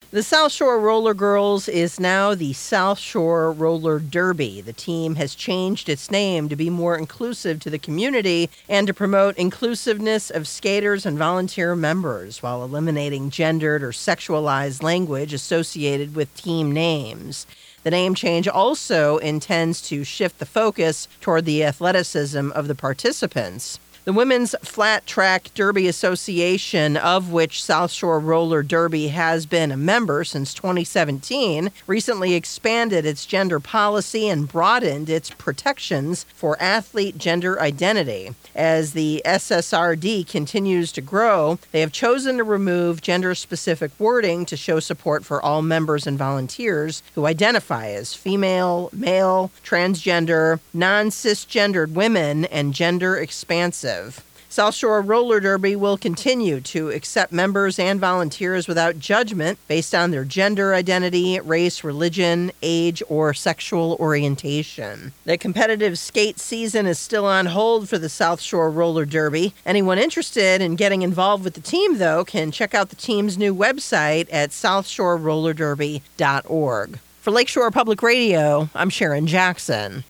The South Shore Roller Girls is now the South Shore Roller Derby. The team has changed its name to be more inclusive to the community and to promote inclusiveness of skaters and volunteer members while eliminating gendered or sexualized language associated with team names. The name change also intends to shift the focus toward the athleticism of the participants. The Women's Flat Track Derby Association, of which South Shore Roller Derby has been a member since 2017, recently expanded its gender policy and broadened its protections for athlete gender identity. As the SSRD continues to grow, they have chosen to remove gender-specific wording to show support for all members and volunteers who identify as female, male, transgender, non-cisgendered women, and gender expansive. South Shore Roller Derby will continue to accept members and volunteers without judgment based on their gender identity, race, religion, age, or sexual orientation. The competitive skate season is still on hold for the South Shore Roller Derby. Anyone interested in getting involved with the team, though, can check out the team's new website at southshorerollerderby.org. For Lakeshore Public Radio, I'm Sharon Jackson.